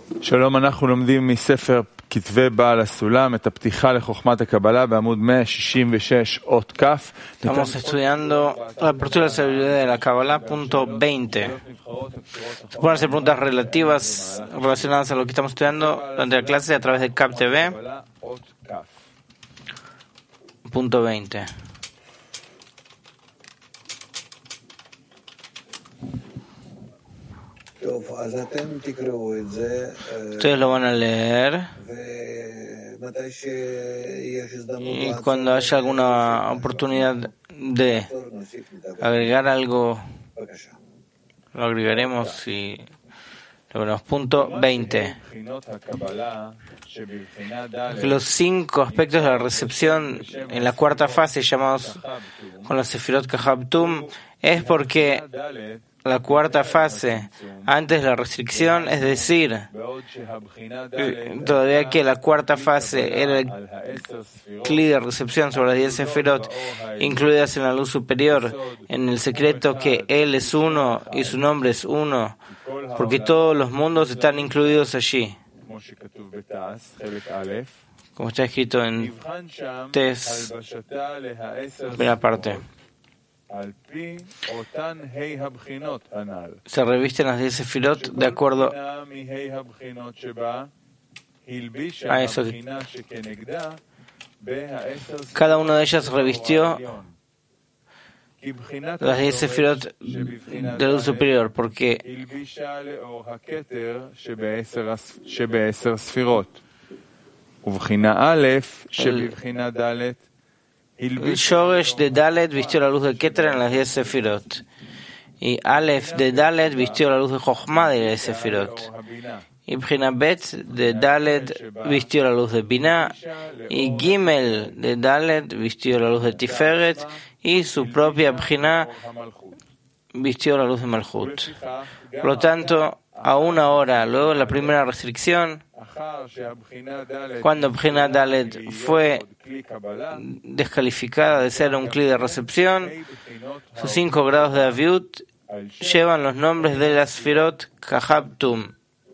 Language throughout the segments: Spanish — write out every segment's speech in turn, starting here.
שלום, אנחנו לומדים מספר כתבי בעל הסולם את הפתיחה לחוכמת הקבלה בעמוד 166 אות כ'. Estamos estudiando la apertura de la sabiduría de la Kabbalah, punto 20. Se pueden hacer preguntas relativas, relacionadas a lo que estamos estudiando durante la clase a través de CAP TV, punto 20. Ustedes lo van a leer y cuando haya alguna oportunidad de agregar algo, lo agregaremos y lo veremos. Punto 20. Los 5 aspectos de la recepción en la cuarta fase, llamados con la Sefirot Kahabtum, es porque la cuarta fase, antes de la restricción, es decir, todavía que la cuarta fase era el cli de recepción sobre las 10 sefirot incluidas en la luz superior, en el secreto que Él es uno y su nombre es uno, porque todos los mundos están incluidos allí, como está escrito en Tes, primera parte. Se revisten las 10 sefirot de acuerdo a eso. Cada una de ellas revistió las 10 sefirot de luz superior, porque el Shoresh de Dalet vistió la luz de Keter en las 10 sefirot. Y Aleph de Dalet vistió la luz de Jochma de 10 sefirot. Y Bchina Bet de Dalet vistió la luz de Binah. Y Gimel de Dalet vistió la luz de Tiferet. Y su propia Bchina vistió la luz de Malchut. Por lo tanto, aún ahora, luego de la primera restricción, cuando Bchina Dalet fue descalificada de ser un cli de recepción, sus 5 grados de Aviut llevan los nombres de las Sefirot Kahabtum.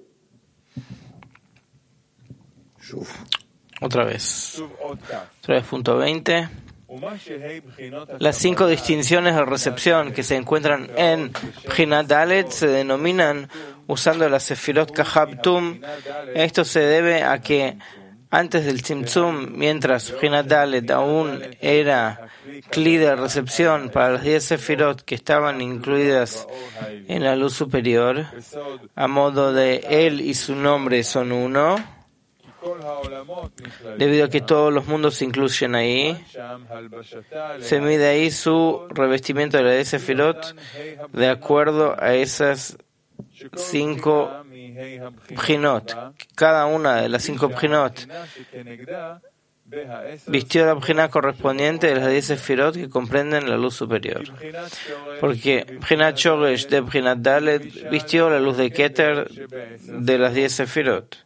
Otra vez, punto 20. Las 5 distinciones de recepción que se encuentran en Bchina Dalet se denominan usando la Sefirot Kahabtum. Esto se debe a que antes del Tzimtzum, mientras Bchina Dalet aún era cli de recepción para las 10 sefirot que estaban incluidas en la luz superior, a modo de Él y su nombre son uno, debido a que todos los mundos se incluyen ahí, se mide ahí su revestimiento de la 10 sefirot de acuerdo a esas 5 Bchinot. Cada una de las 5 Bchinot vistió la Bchina correspondiente de las 10 sefirot que comprenden la luz superior. Porque Bchinat Shoresh de Bchinat Dalet vistió la luz de Keter de las 10 sefirot.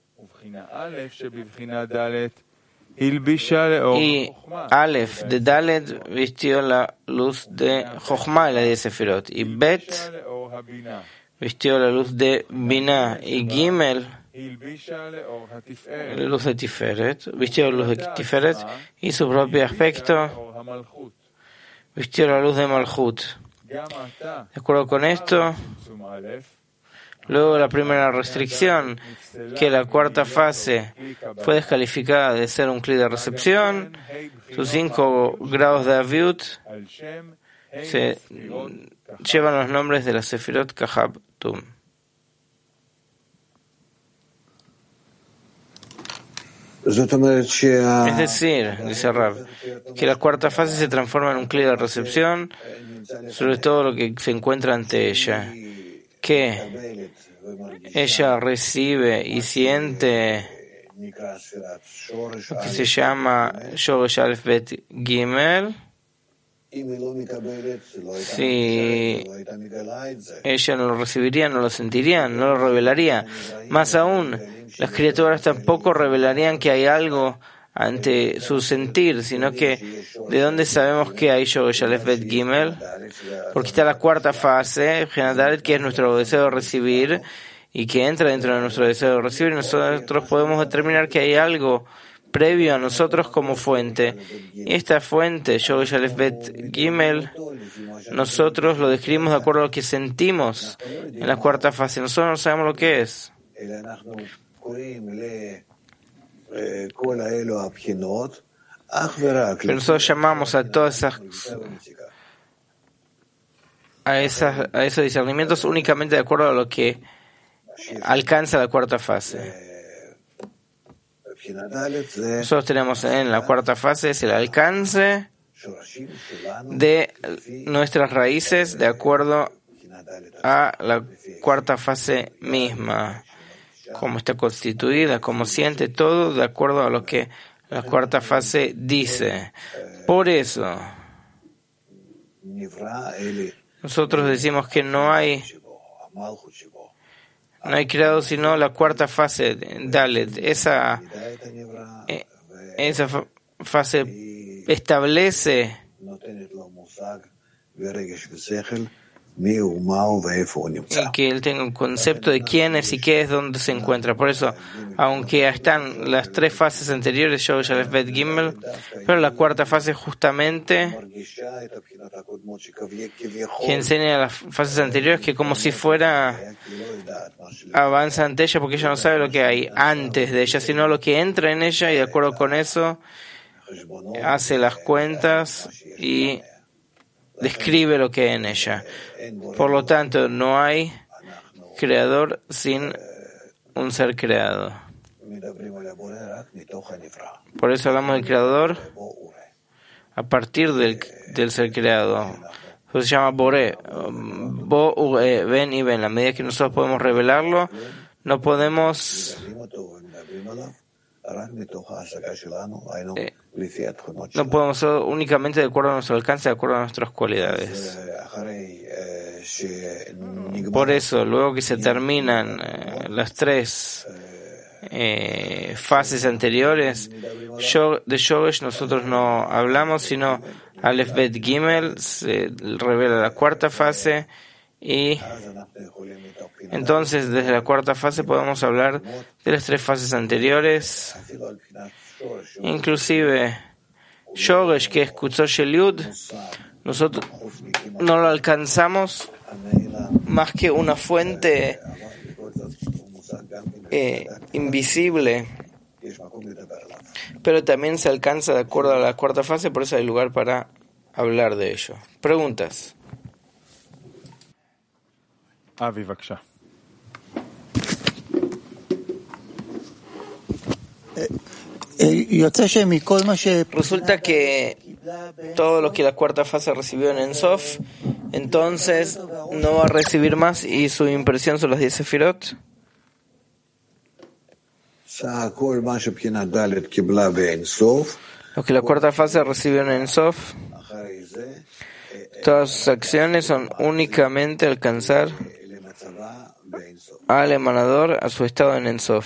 Y Aleph de Dalet vistió la luz de Jochma de las 10 sefirot. Y Bet vistió la luz de Binah. Y Gimel la luz de Tiferet, vistió la luz de Tiferet, y su propio aspecto vistió la luz de Malchut. De acuerdo con esto, luego de la primera restricción, que la cuarta fase fue descalificada de ser un cli de recepción, sus 5 grados de Aviut se llevan los nombres de las Sefirot Kahabtum. Es decir, dice Rav, que la cuarta fase se transforma en un cli de recepción sobre todo lo que se encuentra ante ella, que ella recibe y siente lo que se llama Shoresh Aleph Bet Gimel. Si ella no lo recibiría, no lo sentiría, no lo revelaría. Más aún, las criaturas tampoco revelarían que hay algo ante su sentir, sino que ¿de dónde sabemos que hay Shoresh Aleph Bet Gimel? Porque está la cuarta fase, que es nuestro deseo de recibir, y que entra dentro de nuestro deseo de recibir, nosotros podemos determinar que hay algo previo a nosotros como fuente. Y esta fuente, Shoresh Aleph Bet Gimel, nosotros lo describimos de acuerdo a lo que sentimos en la cuarta fase. Nosotros no sabemos lo que es. Pero nosotros llamamos a todas esos discernimientos únicamente de acuerdo a lo que alcanza la cuarta fase. Nosotros tenemos en la cuarta fase es el alcance de nuestras raíces de acuerdo a la cuarta fase misma, cómo está constituida, cómo siente, todo de acuerdo a lo que la cuarta fase dice. Por eso nosotros decimos que no hay creado sino la cuarta fase, Dalet. Esa fase establece y que él tenga un concepto de quién es y qué es, dónde se encuentra. Por eso, aunque están las tres fases anteriores, Shoresh Aleph Bet Gimel, pero la cuarta fase justamente que enseña a las fases anteriores que como si fuera avanza ante ella porque ella no sabe lo que hay antes de ella, sino lo que entra en ella y de acuerdo con eso hace las cuentas y describe lo que hay en ella. Por lo tanto, no hay creador sin un ser creado. Por eso hablamos del creador a partir del ser creado. Eso se llama Boré. Ven y ven. A medida que nosotros podemos revelarlo, no podemos únicamente de acuerdo a nuestro alcance, de acuerdo a nuestras cualidades. Por eso, luego que se terminan las tres fases anteriores, de Shoresh nosotros no hablamos, sino Aleph Bet Gimel, se revela la cuarta fase y entonces desde la cuarta fase podemos hablar de las tres fases anteriores, inclusive Shoresh, que es Kutzosh el Yud, nosotros no lo alcanzamos más que una fuente invisible, pero también se alcanza de acuerdo a la cuarta fase, por eso hay lugar para hablar de ello. ¿Preguntas? Avi, Vaksha. Resulta que todo lo que la cuarta fase recibió en Ensof, entonces no va a recibir más y su impresión son las 10 sefirot. Lo que la cuarta fase recibió en Ensof, todas sus acciones son únicamente alcanzar al emanador a su estado en Ensof.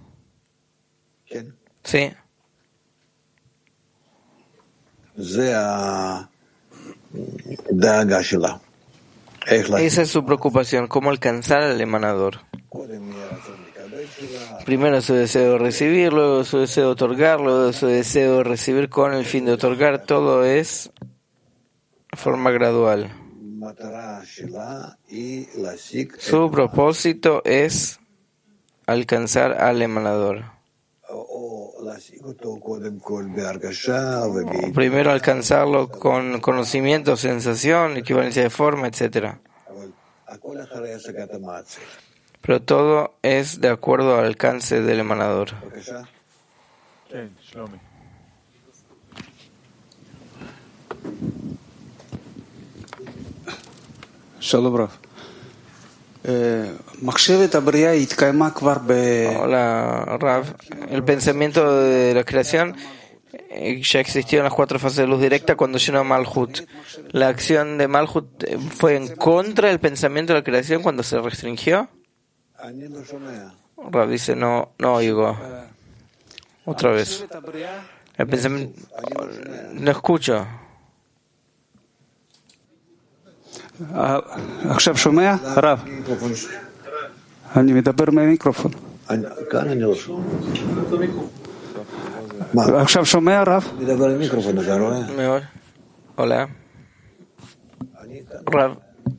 Sí. Esa es su preocupación, cómo alcanzar al emanador. Primero su deseo de recibir, luego su deseo de otorgar, luego su deseo de recibir con el fin de otorgar. Todo es de forma gradual. Su propósito es alcanzar al emanador. Primero alcanzarlo con conocimiento, sensación, equivalencia de forma, etc. Pero todo es de acuerdo al alcance del emanador. Shalom Rav. Hola, Rav. El pensamiento de la creación ya existió en las cuatro fases de luz directa cuando llenó Malhut. ¿La acción de Malhut fue en contra del pensamiento de la creación cuando se restringió? Rav dice, no oigo. Otra vez. El pensamiento... No escucho. עכשיו שומע? רב. אני מדבר מהמיקרופון. כאן אני לא שומע. עכשיו שומע, רב? מדבר עם מיקרופון, אתה רואה? Mejor. Hola. Rav.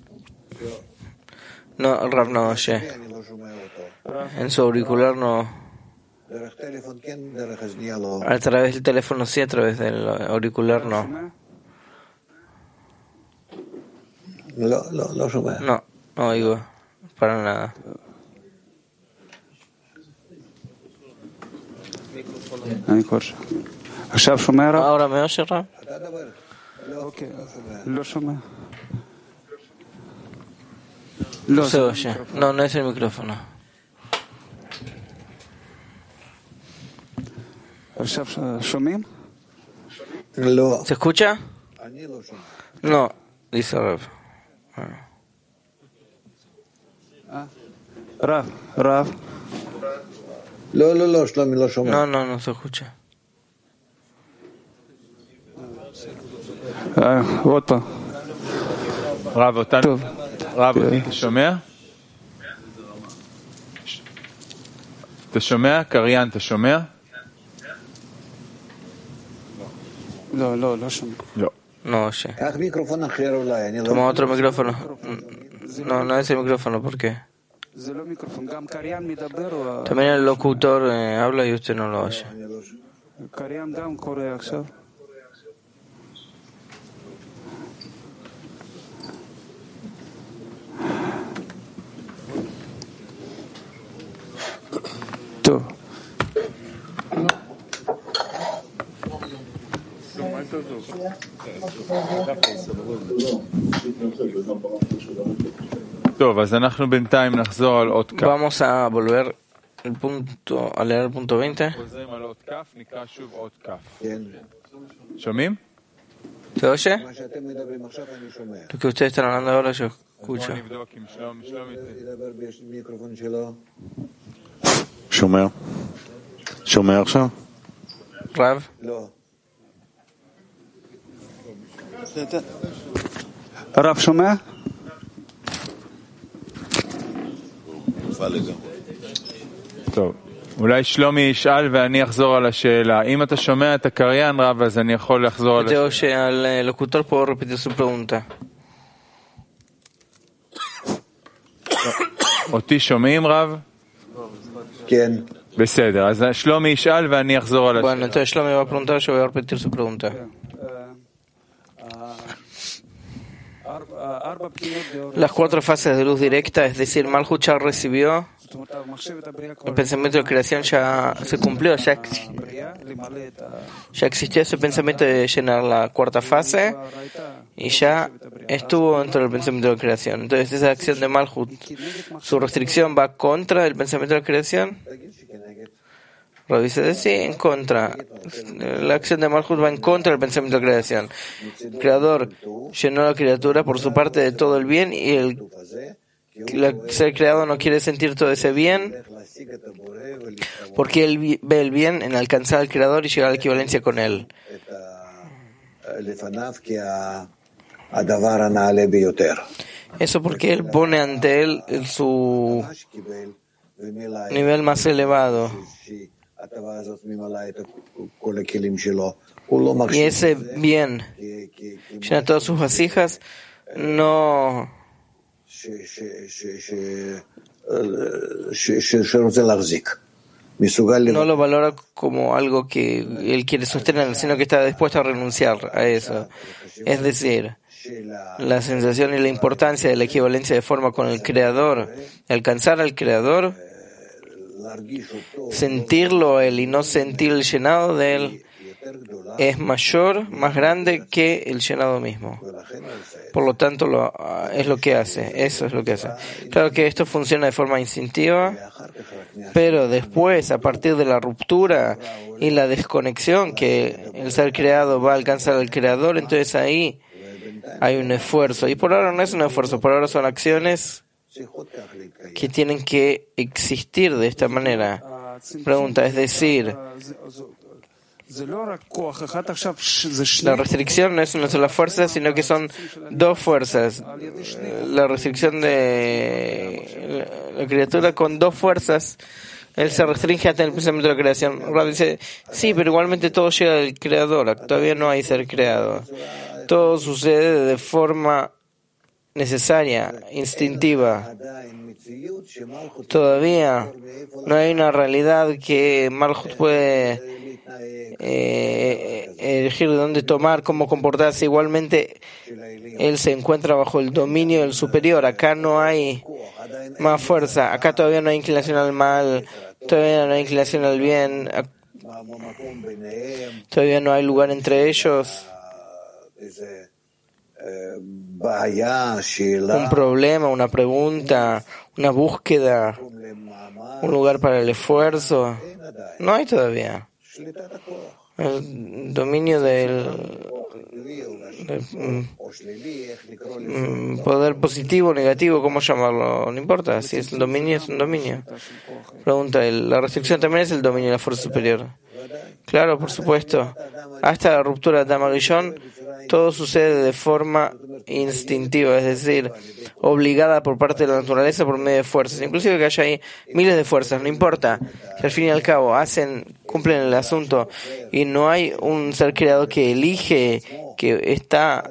No, el Rav no oye. אני לא שומע אותו. En su auricular no. דרך טלפון כן, דרך הזנייה לא. A través del teléfono sí, a través del auricular no. לא שומע. No, no oigo. Para nada. אני חושב. עכשיו שומע, רב? Ahora me oye, Rav. אתה דבר. אוקיי. לא שומע. No se oye. No, no es el micrófono. עכשיו שומעים? לא. ¿Se escucha? אני לא שומע. No, dice Rav. רב. לא, שלומי לא שומע. No, no se escucha. עוד פעם. רב, אותנו. רב, אתה שומע? אתה שומע? קריין, אתה שומע? לא שומע. לא. No oye. קח מיקרופון אחר אולי, אני לא... Toma otro micrófono. No, no es el micrófono, ¿por qué? זה לא מיקרופון, גם קריין מדבר. También el locutor habla y usted no lo oye. קריין גם קורא עכשיו. טוב. טוב, אז אנחנו בינתיים נחזור על עוד כף. Vamos a volver a leer el punto 20. חוזרים על עוד כף, נקרא שוב עוד כף. כן. שומעים? ¿Se oye? מה שאתם מדברים עכשיו אני שומע. Lo que ustedes están hablando ahora yo escucho. בוא נבדוק עם שלומי. ידבר במיקרופון שלו. שומע עכשיו? Rav. לא. רב שומע? טוב, אולי שלומי ישאל ואני אחזור על השאלה. אם אתה שומע את הקריין, רב, אז אני יכול לחזור על Te השאלה. oye al locutor, puedo repetir su pregunta. אותי שומעים, רב? כן. בסדר, אז שלומי ישאל ואני אחזור על השאלה. Bueno, entonces Shlomi va a preguntar, yo voy a repetir su pregunta. Las 4 fases de luz directa, es decir, Malhut ya recibió, el pensamiento de creación ya se cumplió, ya existió ese pensamiento de llenar la 4ª fase y ya estuvo dentro del pensamiento de creación. Entonces esa acción de Malhut, su restricción va contra el pensamiento de creación. Lo dice, sí, en contra. La acción de Malhut va en contra del pensamiento de creación. El creador llenó a la criatura por su parte de todo el bien y el ser creado no quiere sentir todo ese bien porque él ve el bien en alcanzar al creador y llegar a la equivalencia con él. Eso porque él pone ante él su nivel más elevado. Y ese bien llena todas sus vasijas, no lo valora como algo que él quiere sostener, sino que está dispuesto a renunciar a eso. Es decir, la sensación y la importancia de la equivalencia de forma con el Creador, alcanzar al Creador, sentirlo a él y no sentir el llenado de él, es mayor, más grande que el llenado mismo. Por lo tanto, es lo que hace, eso es lo que hace. Claro que esto funciona de forma instintiva, pero después, a partir de la ruptura y la desconexión que el ser creado va a alcanzar al Creador, entonces ahí hay un esfuerzo. Y por ahora no es un esfuerzo, por ahora son acciones que tienen que existir de esta manera. Pregunta, es decir, La restricción no es una sola fuerza, sino que son dos fuerzas. La restricción de la criatura con dos fuerzas, él se restringe hasta el pensamiento de la creación. Rav dice, sí, pero igualmente todo llega del creador, todavía no hay ser creado. Todo sucede de forma necesaria, instintiva. Todavía no hay una realidad que Malhut puede elegir de dónde tomar, cómo comportarse. Igualmente, él se encuentra bajo el dominio del superior. Acá no hay más fuerza. Acá todavía no hay inclinación al mal, todavía no hay inclinación al bien, todavía no hay lugar entre ellos. Un problema, una pregunta, una búsqueda, un lugar para el esfuerzo. No hay todavía. El dominio del poder positivo o negativo, ¿cómo llamarlo? No importa, si es un dominio, es un dominio. Pregunta, ¿la restricción también es el dominio de la fuerza superior? Claro, por supuesto. Hasta la ruptura de Adam Arishon, todo sucede de forma instintiva, es decir, obligada por parte de la naturaleza por medio de fuerzas. Inclusive que haya ahí miles de fuerzas, no importa. Si al fin y al cabo cumplen el asunto y no hay un ser creado que elige, que está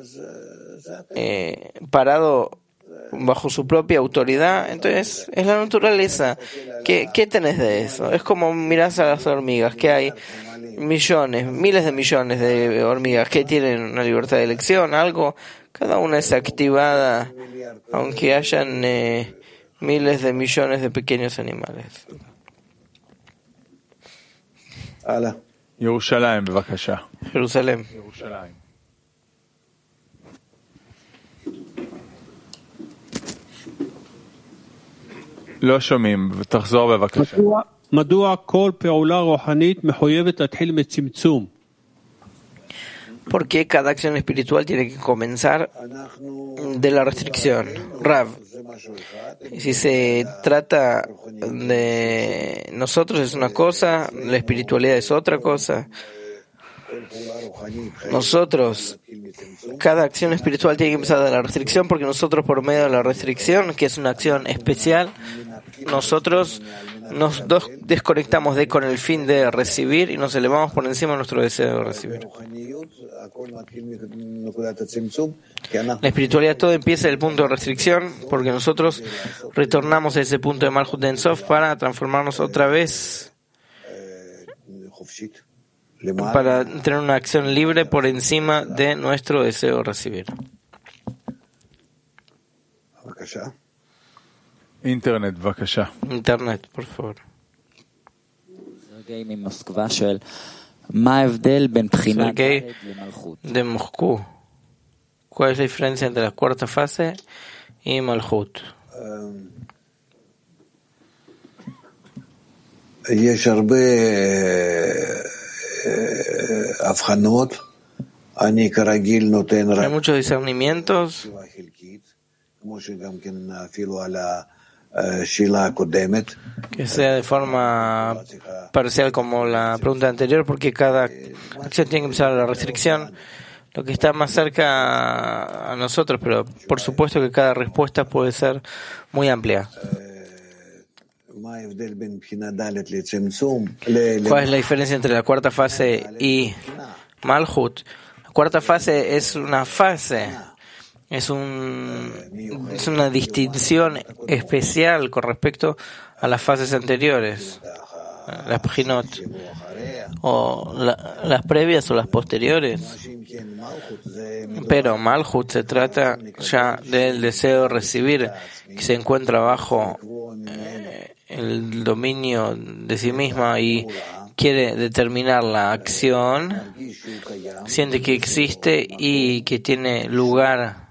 parado bajo su propia autoridad, entonces es la naturaleza. ¿Qué tenés de eso? Es como mirás a las hormigas, que hay miles de millones de hormigas que tienen una libertad de elección, algo, cada una es activada, aunque hayan miles de millones de pequeños animales. Jerusalén, בבקשה. Jerusalén. לא שומעים, תחזור בבקשה. מדוע כל פעולה רוחנית מחויבת להתחיל מצמצום? ¿Por qué cada acción espiritual tiene que comenzar de la restricción? Rav, si se trata de nosotros es una cosa, la espiritualidad es otra cosa. Nosotros, cada acción espiritual tiene que empezar de la restricción, porque nosotros por medio de la restricción, que es una acción especial, nosotros nos desconectamos con el fin de recibir y nos elevamos por encima de nuestro deseo de recibir. La espiritualidad todo empieza del punto de restricción, porque nosotros retornamos a ese punto de Malhut Ein Sof para transformarnos otra vez, para tener una acción libre por encima de nuestro deseo de recibir. Internet, בבקשה. Internet, por favor. Sergei ממוסקבה שואל, מה ההבדל בין בחינת ד' למלכות? De Moscú. ¿Cuál es la diferencia entre la cuarta fase y Malhut? יש הרבה הבחנות. אני כרגיל נותן Hay muchos discernimientos. כמו שגם כן אפילו על השאלה הקודמת. Que sea de forma parcial como la pregunta anterior, porque cada acción tiene que empezar a la restricción, lo que está más cerca a nosotros, pero por supuesto que cada respuesta puede ser muy amplia. ¿Cuál es la diferencia entre la cuarta fase y Malhut? La cuarta fase es una fase. Es una distinción especial con respecto a las fases anteriores, las Pejinot, o las previas o las posteriores. Pero Malhut se trata ya del deseo de recibir, que se encuentra bajo el dominio de sí misma y quiere determinar la acción, siente que existe y que tiene lugar,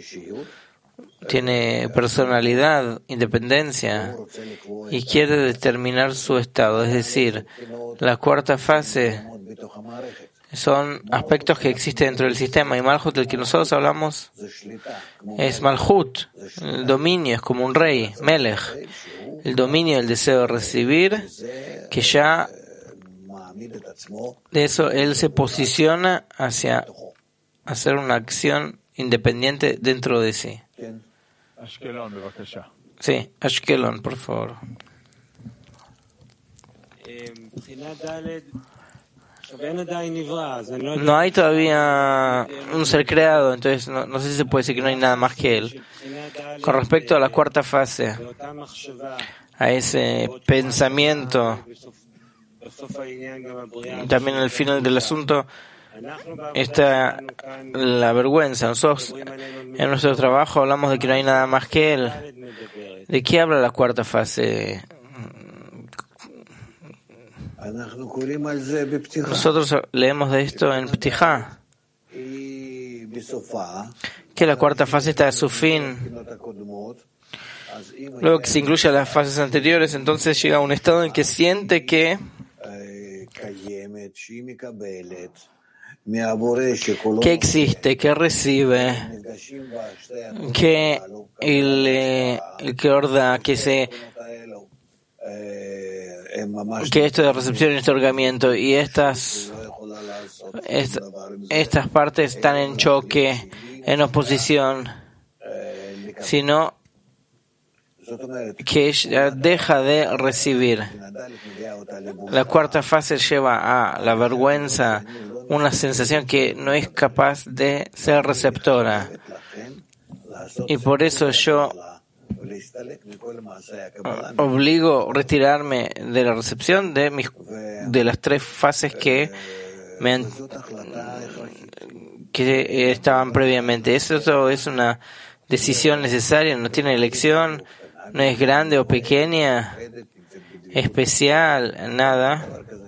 tiene personalidad, independencia y quiere determinar su estado. Es decir, la cuarta fase son aspectos que existen dentro del sistema, y Malhut, del que nosotros hablamos, es Malhut, el dominio, es como un rey, Melech, el dominio del deseo de recibir, que ya de eso él se posiciona hacia hacer una acción independiente dentro de sí. Sí, Ashkelon, por favor. No hay todavía un ser creado, entonces no sé si se puede decir que no hay nada más que él. Con respecto a la cuarta fase, a ese pensamiento, también al final del asunto está la vergüenza. Nosotros en nuestro trabajo hablamos de que no hay nada más que él. ¿De qué habla la cuarta fase? Nosotros leemos de esto en Ptijá, que la cuarta fase está a su fin. Luego que se incluye a las fases anteriores, entonces llega a un estado en que siente que existe, que recibe, que el que orda, que esto de recepción y otorgamiento y estas partes están en choque, en oposición, sino que ella deja de recibir. La cuarta fase lleva a la vergüenza, una sensación que no es capaz de ser receptora. Y por eso yo obligo a retirarme de la recepción de las tres fases que estaban previamente. Eso es una decisión necesaria, no tiene elección, no es grande o pequeña, especial, nada.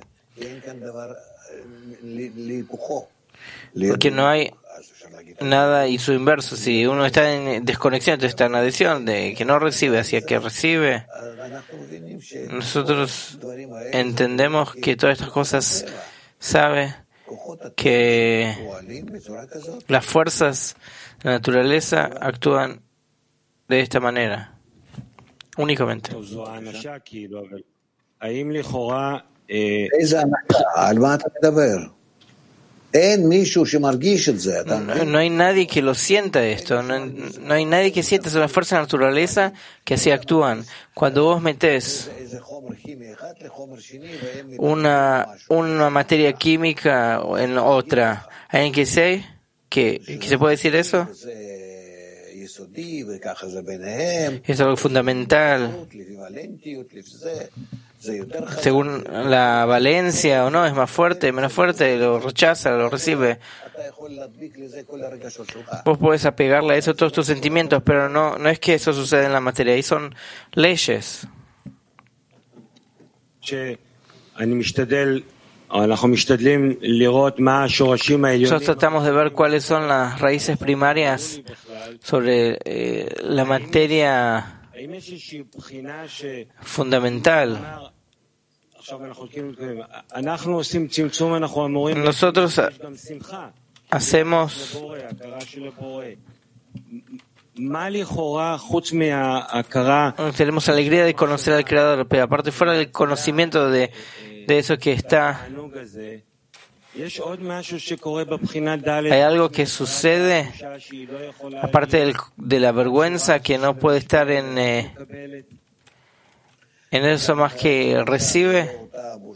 Porque no hay nada y su inverso. Si uno está en desconexión, entonces está en adhesión, de que no recibe hacia que recibe. Nosotros entendemos que todas estas cosas sabe que las fuerzas de la naturaleza actúan de esta manera, únicamente. No hay nadie que lo sienta esto, no hay nadie que sienta, son las fuerzas de la naturaleza que así actúan. Cuando vos metés una materia química en otra, ¿alguien que sé que se puede decir eso? Es algo fundamental. Según la valencia o no, es más fuerte, menos fuerte, lo rechaza, lo recibe. Vos podés apegarle a eso todos tus sentimientos, pero no es que eso sucede en la materia, ahí son leyes. Nosotros tratamos de ver cuáles son las raíces primarias sobre la materia fundamental. Nosotros hacemos tenemos alegría de conocer al Creador, pero aparte fuera del conocimiento de eso que está, hay algo que sucede aparte de la vergüenza que no puede estar en eso más que recibe.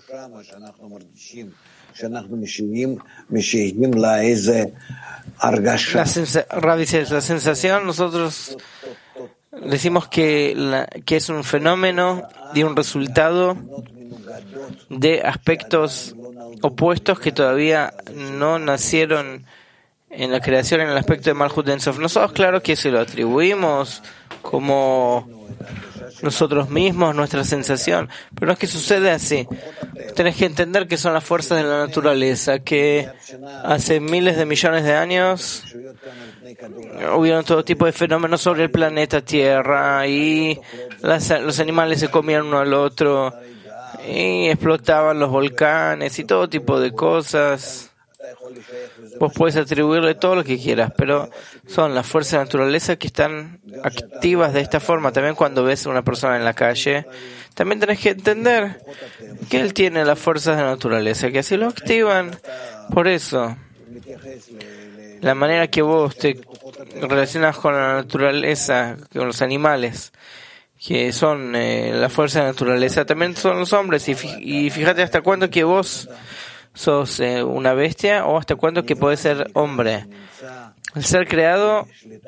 La sensación, nosotros decimos que es un fenómeno y un resultado de aspectos opuestos que todavía no nacieron en la creación, en el aspecto de Malhut Ein Sof. Nosotros, claro que se lo atribuimos como nosotros mismos, nuestra sensación, pero no es que sucede así. Tenés que entender que son las fuerzas de la naturaleza, que hace miles de millones de años hubieron todo tipo de fenómenos sobre el planeta Tierra y los animales se comían uno al otro y explotaban los volcanes y todo tipo de cosas. Vos puedes atribuirle todo lo que quieras, pero son las fuerzas de naturaleza que están activas de esta forma. También cuando ves a una persona en la calle, también tenés que entender que él tiene las fuerzas de naturaleza, que así lo activan. Por eso, la manera que vos te relacionas con la naturaleza, con los animales, que son la fuerza de la naturaleza, también son los hombres. Y fíjate hasta cuándo que vos sos una bestia o hasta cuándo que puedes ser hombre. El ser creado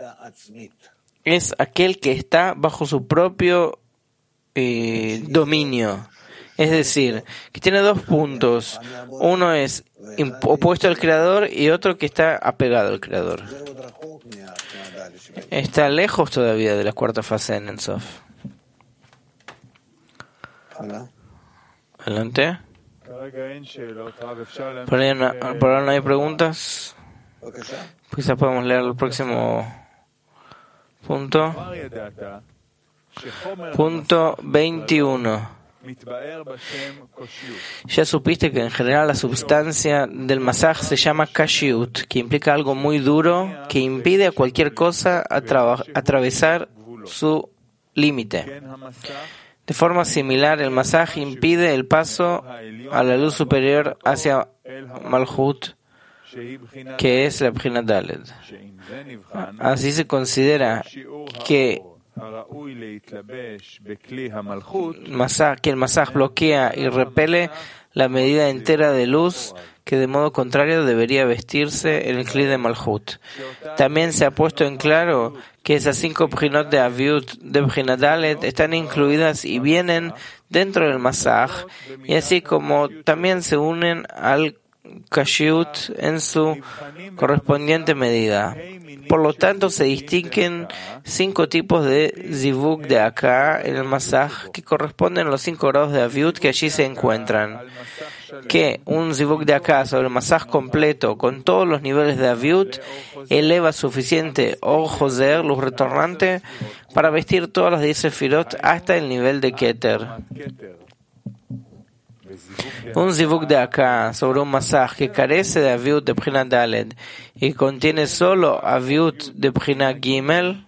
es aquel que está bajo su propio dominio. Es decir, que tiene dos puntos. Uno es opuesto al creador y otro que está apegado al creador. Está lejos todavía de la cuarta fase de Ein Sof. Adelante. Por ahora no hay preguntas. Quizás podemos leer el próximo punto. Punto 21. Ya supiste que en general la substancia del masaj se llama kashiut, que implica algo muy duro que impide a cualquier cosa atravesar su límite. De forma similar, el masaj impide el paso a la luz superior hacia Malhut, que es la Bjina Daled. Así se considera que el masaj bloquea y repele la medida entera de luz que de modo contrario debería vestirse en el Kli de Malhut. También se ha puesto en claro que esas 5 Bjinot de Aviut de Bjina Dalet están incluidas y vienen dentro del masaj, y así como también se unen al Kashiut en su correspondiente medida. Por lo tanto, se distinguen 5 tipos de zivug de acá en el masaj que corresponden a los 5 grados de Aviut que allí se encuentran. Que un zivug de acá sobre el masaj completo con todos los niveles de Aviut eleva suficiente Or Joser, luz retornante, para vestir todas las 10 sefirot hasta el nivel de Keter. Un zivug de acá sobre un masaj que carece de Aviut de Bjina Daled y contiene solo Aviut de Bjina Gimel,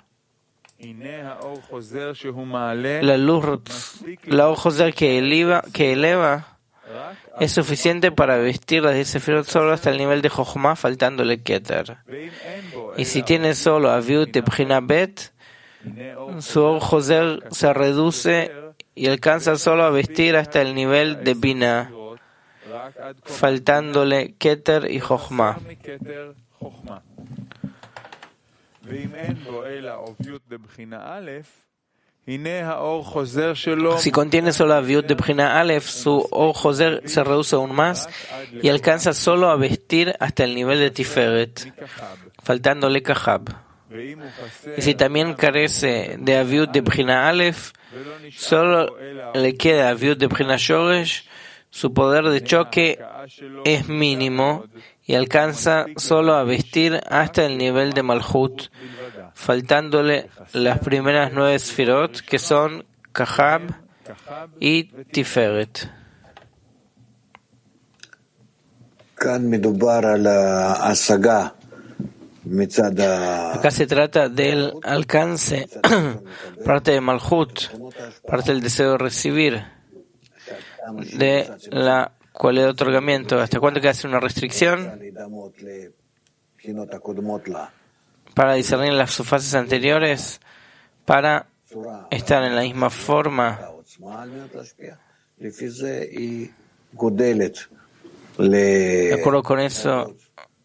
la Or Joser que eleva es suficiente para vestir las 10 sefirot solo hasta el nivel de Jochma, faltándole Keter. Y si tiene solo Aviut de Bjina Bet, su Or Joser se reduce y alcanza solo a vestir hasta el nivel de Bina, faltándole Keter y Jochma. Si contiene solo Aviut de Bjina Aleph, su Or Joser se reduce aún más y alcanza solo a vestir hasta el nivel de Tiferet, faltándole Kahab. Y si también carece de Aviut de Bjina Aleph, solo le queda Aviut de Bjina Shoresh, su poder de choque es mínimo y alcanza solo a vestir hasta el nivel de Malhut, faltándole las primeras 9 sfirot que son Kahab y Tiferet. Acá se trata del alcance, parte de Malhut, parte del deseo de recibir, de la cualidad de otorgamiento. ¿Hasta cuándo que hace una restricción? Para discernir las fases anteriores, para estar en la misma forma. De acuerdo con eso,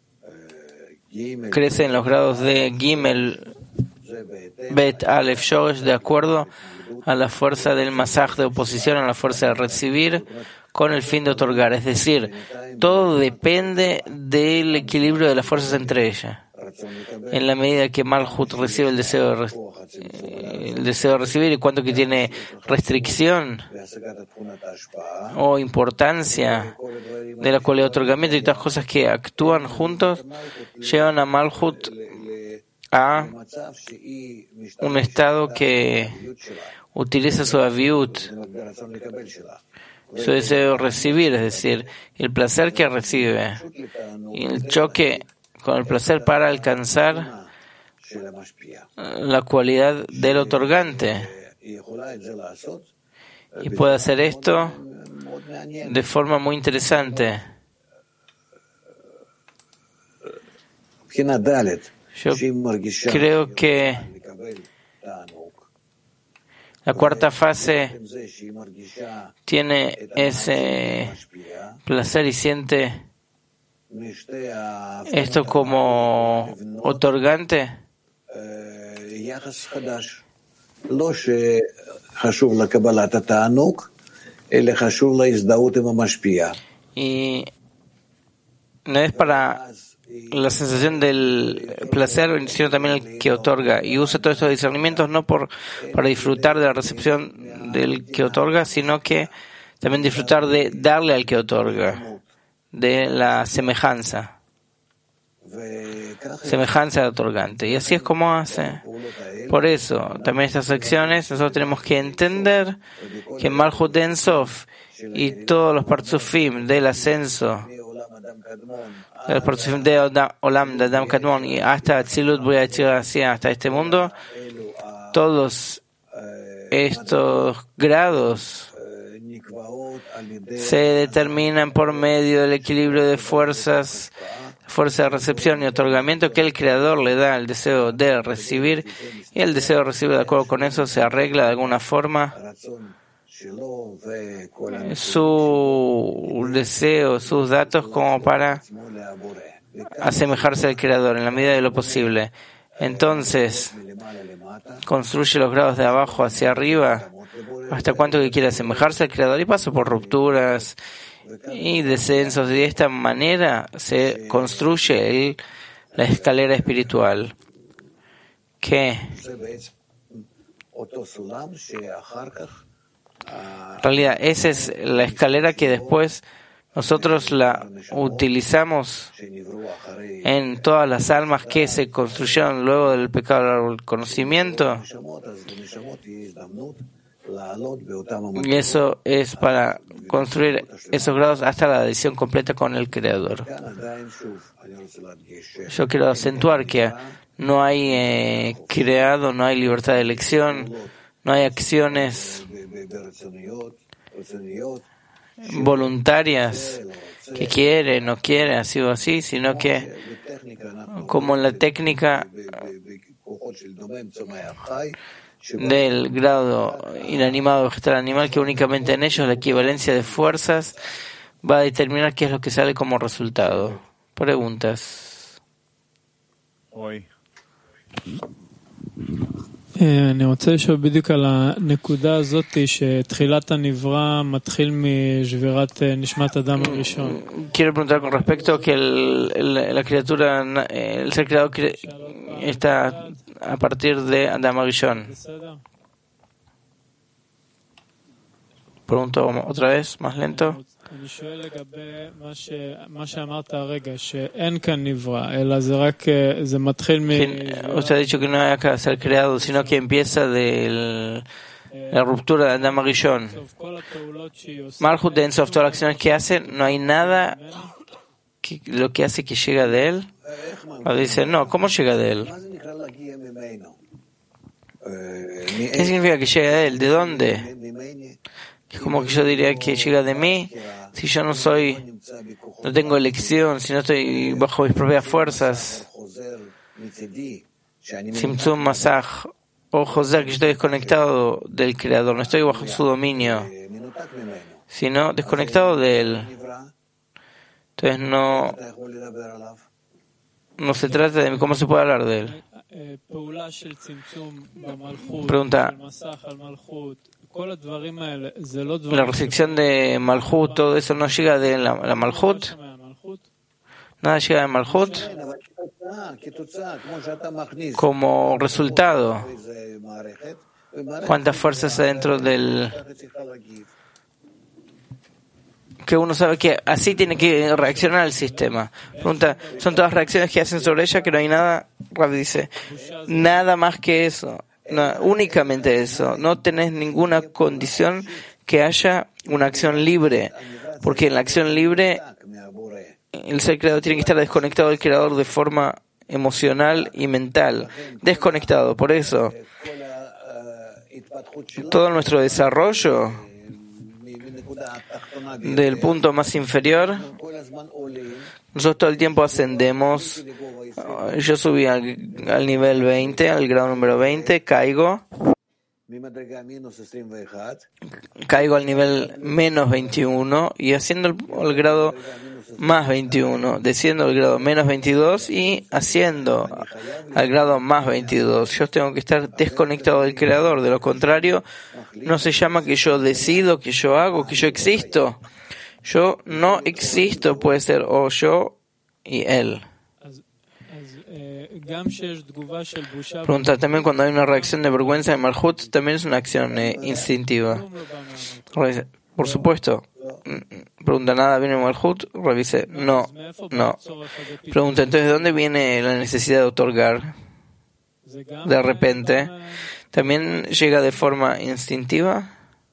crece en los grados de Gimel, Bet, Aleph, Shoresh, de acuerdo a la fuerza del masaj de oposición a la fuerza de recibir, con el fin de otorgar. Es decir, todo depende del equilibrio de las fuerzas entre ellas. En la medida que Malhut recibe el deseo de recibir y cuanto que tiene restricción o importancia de la cualidad de otorgamiento y todas cosas que actúan juntos, llevan a Malhut a un estado que utiliza su Aviut su deseo de recibir, es decir, el placer que recibe y el choque con el placer para alcanzar la cualidad del otorgante. Y puede hacer esto de forma muy interesante. Yo creo que la cuarta fase tiene ese placer y siente esto como otorgante. Y no es para la sensación del placer, sino también el que otorga. Y usa todos estos discernimientos no para disfrutar de la recepción del que otorga, sino que también disfrutar de darle al que otorga, de la semejanza al otorgante. Y así es como hace. Por eso, también estas acciones, nosotros tenemos que entender que Malchut Ein Sof y todos los Partzufim del ascenso, los Partzufim de Olam, de Adam Kadmon, y hasta Atzilut, Bria Yetzirah, hasta este mundo, todos estos grados se determinan por medio del equilibrio de fuerza de recepción y otorgamiento que el Creador le da al deseo de recibir, y el deseo de recibir, de acuerdo con eso, se arregla de alguna forma su deseo, sus datos, como para asemejarse al Creador en la medida de lo posible. Entonces, construye los grados de abajo hacia arriba hasta cuánto que quiere asemejarse al Creador, y pasa por rupturas y descensos, y de esta manera se construye la escalera espiritual, que en realidad esa es la escalera que después nosotros la utilizamos en todas las almas que se construyeron luego del pecado del conocimiento. Y eso es para construir esos grados hasta la adhesión completa con el Creador. Yo quiero acentuar que no hay creado, no hay libertad de elección, no hay acciones voluntarias que quiere, no quiere, así o así, sino que como en la técnica del grado inanimado vegetal animal, que únicamente en ellos la equivalencia de fuerzas va a determinar qué es lo que sale como resultado. Preguntas. Hoy. אני רוצה לשאול בדיוק על הנקודה הזאת שתחילת הנברא מתחיל משבירת נשמת אדם הראשון. Quiero preguntar con respecto a que la criatura, el ser creado está a partir de Adam Rishon. Pregunto otra vez, más lento. אני שואל לגבי מה שאמרת הרגע, שאין כאן נברא, אלא זה רק, זה מתחיל Usted ha dicho que no hay acá ser creado, sino que empieza de la ruptura de Adam Rishon. Malchut Ein Sof, todas las acciones que hace, no hay nada lo que hace que llega de él. O dice, no, ¿cómo llega de él? ¿Qué significa que llega de él? ¿De dónde? Es como que yo diría que llega de mí, si yo no tengo elección, si no estoy bajo mis propias fuerzas. Simtsum Masach, o Joser, que yo estoy desconectado del Creador, no estoy bajo su dominio, sino desconectado de él. Entonces no se trata de cómo se puede hablar de él. Pregunta. La restricción de Malchut, todo eso no llega de la Malchut. Nada llega de Malchut como resultado. ¿Cuántas fuerzas hay dentro del que uno sabe que así tiene que reaccionar el sistema? Pregunta, ¿son todas reacciones que hacen sobre ella que no hay nada? Rav dice, nada más que eso. No, únicamente eso. No tenés ninguna condición que haya una acción libre, porque en la acción libre el ser creador tiene que estar desconectado del creador de forma emocional y mental, desconectado. Por eso, todo nuestro desarrollo del punto más inferior, nosotros todo el tiempo ascendemos. Yo subí al nivel 20, al grado número 20, caigo al nivel menos 21 y haciendo el grado más 21, desciendo al grado menos 22 y haciendo al grado más 22. Yo tengo que estar desconectado del creador, de lo contrario no se llama que yo decido, que yo hago, que yo existo. Yo no existo, puede ser o yo y él. Pregunta, también cuando hay una reacción de vergüenza de Malhut, también es una acción instintiva. Por supuesto. Pregunta, ¿nada viene de Malhut? Revise, no. Pregunta, entonces, ¿de dónde viene la necesidad de otorgar? De repente. ¿También llega de forma instintiva?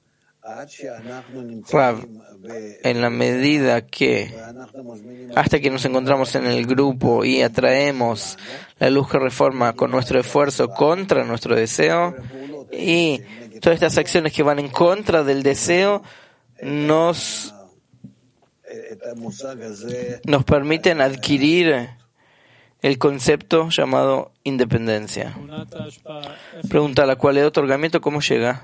Rav, en la medida que hasta que nos encontramos en el grupo y atraemos la luz que reforma con nuestro esfuerzo contra nuestro deseo, y todas estas acciones que van en contra del deseo nos permiten adquirir el concepto llamado independencia. Pregunta, ¿la cualidad de otorgamiento cómo llega?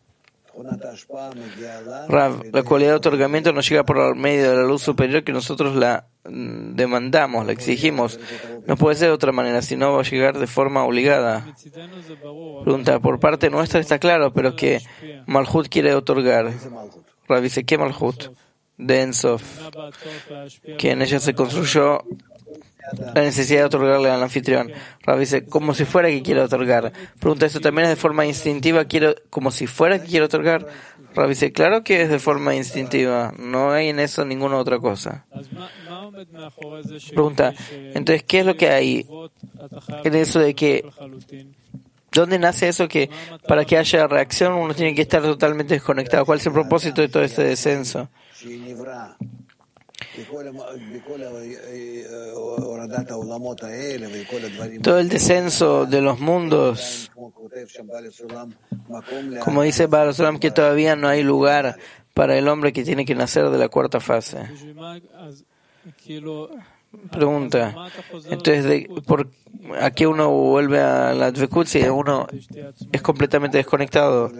Rav, la cualidad de otorgamiento nos llega por medio de la luz superior que nosotros la demandamos, la exigimos. No puede ser de otra manera, sino va a llegar de forma obligada. Pregunta, por parte nuestra está claro, pero que Malhut quiere otorgar. Rav dice, ¿qué Malhut? De Ensof, que en ella se construyó la necesidad de otorgarle al anfitrión. Rav dice, como si fuera que quiere otorgar. Pregunta, ¿esto también es de forma instintiva? Como si fuera que quiere otorgar. Rav dice, claro que es de forma instintiva. No hay en eso ninguna otra cosa. Pregunta, entonces, ¿qué es lo que hay en eso de que ¿dónde nace eso que para que haya reacción uno tiene que estar totalmente desconectado? ¿Cuál es el propósito de todo este descenso? Todo el descenso de los mundos, como dice Baal Olam, que todavía no hay lugar para el hombre que tiene que nacer de la cuarta fase. Pregunta, entonces, ¿a qué uno vuelve a la Dvekut si uno es completamente desconectado?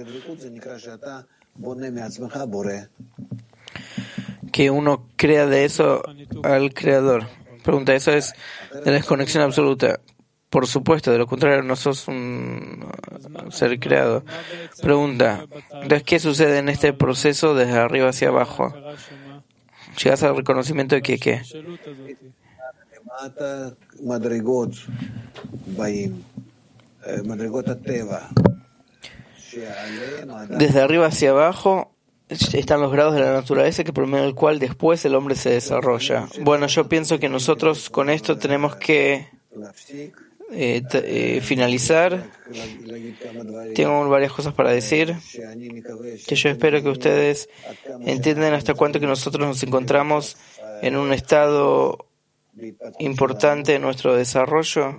Que uno crea de eso al creador. Pregunta, ¿eso es de la desconexión absoluta? Por supuesto, de lo contrario no sos un ser creado. Pregunta, entonces, ¿qué sucede en este proceso desde arriba hacia abajo? ¿Llegas al reconocimiento de que qué? Desde arriba hacia abajo están los grados de la naturaleza que por medio del cual después el hombre se desarrolla. Bueno, yo pienso que nosotros con esto tenemos que finalizar. Tengo varias cosas para decir que yo espero que ustedes entiendan hasta cuánto que nosotros nos encontramos en un estado importante en nuestro desarrollo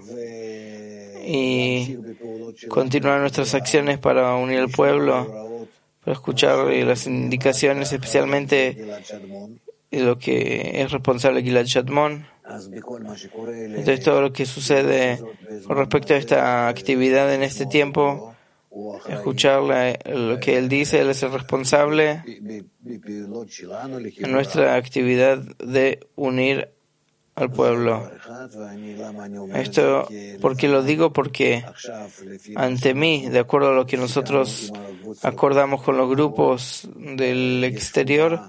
y continuar nuestras acciones para unir al pueblo, para escuchar las indicaciones, especialmente lo que es responsable Gilad Shadmon. Entonces, todo lo que sucede con respecto a esta actividad en este tiempo, escuchar lo que él dice, él es el responsable en nuestra actividad de unir al pueblo. Esto, ¿por qué lo digo? Porque ante mí, de acuerdo a lo que nosotros acordamos con los grupos del exterior,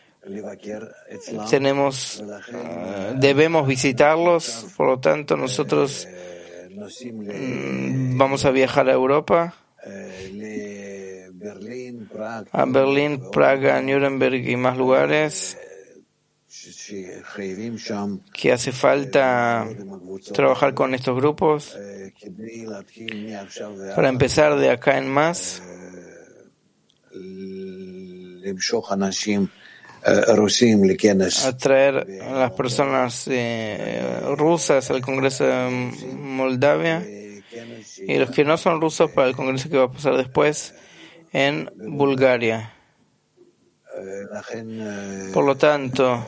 debemos visitarlos, por lo tanto nosotros vamos a viajar a Europa, a Berlín, Praga, Nuremberg y más lugares que hace falta trabajar con estos grupos para empezar de acá en más atraer a las personas rusas al Congreso de Moldavia y los que no son rusos para el Congreso que va a pasar después en Bulgaria. Por lo tanto,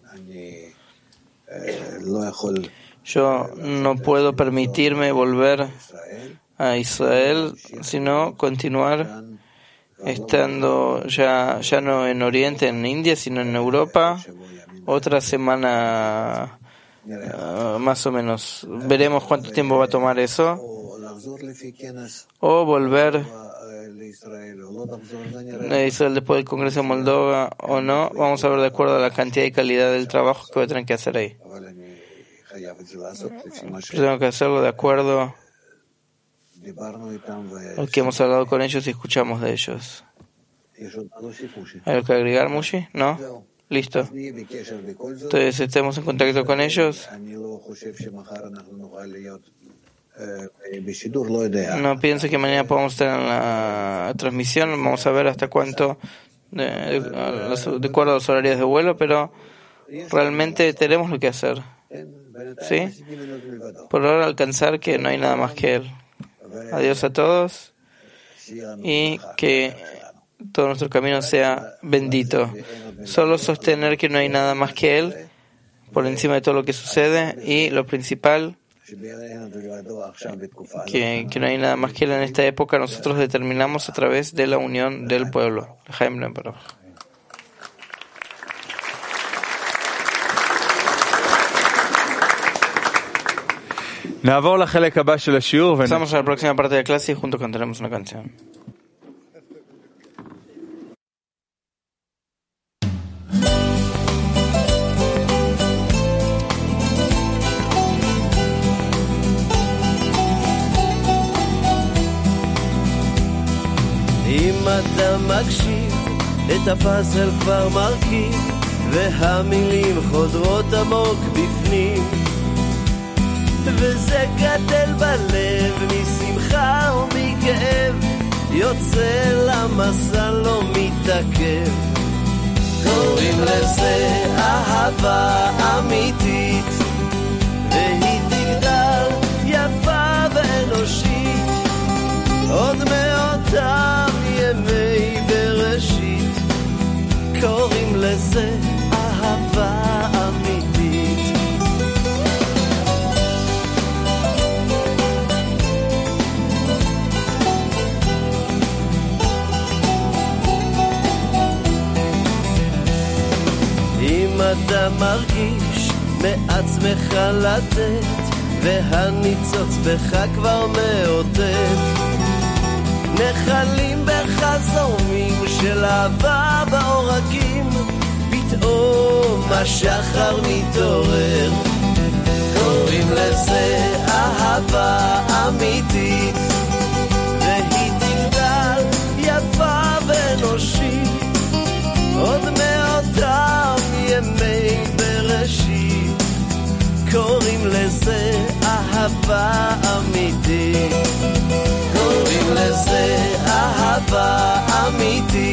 yo no puedo permitirme volver a Israel, sino continuar estando ya no en Oriente, en India, sino en Europa. Otra semana más o menos. Veremos cuánto tiempo va a tomar eso. O volver a Israel después del Congreso de Moldova o no. Vamos a ver de acuerdo a la cantidad y calidad del trabajo que voy a tener que hacer ahí. Pero tengo que hacerlo de acuerdo al que hemos hablado con ellos y escuchamos de ellos. ¿Hay algo que agregar, Mushi? ¿No? Listo. Entonces, estemos en contacto con ellos. No pienso que mañana podamos estar en la transmisión. Vamos a ver hasta cuánto, de acuerdo a los horarios de vuelo, pero realmente tenemos lo que hacer. ¿Sí? Por ahora alcanzar que no hay nada más que Él. Adiós a todos y que todo nuestro camino sea bendito. Solo sostener que no hay nada más que Él por encima de todo lo que sucede y lo principal, que no hay nada más que Él en esta época. Nosotros determinamos a través de la unión del pueblo. Pasamos a la próxima parte de la clase y juntos cantaremos una canción. אם אתה מקשיב, את הפאזל כבר מרכיב, והמילים חודרות עמוק בפנים, וזה גדל בלב משמחה ומכאב, יוצא למסע לא מתעכב. קוראים לזה אהבה אמיתית, והיא תגדל יפה ואנושית, עוד מאותם ימי בראשית. קוראים לזה אהבה אמיתית. אם אתה מרגיש מעצמך לתת, והניצוץ בך כבר מאותת, נחלים בחזומים של אהבה בעורקים, פתאום השחר מתעורר. קוראים לזה אהבה אמיתית, והיא תגדל יפה ואנושית, עוד מאותם ימי בראשית. קוראים לזה אהבה אמיתית, קוראים לזה אהבה אמיתית.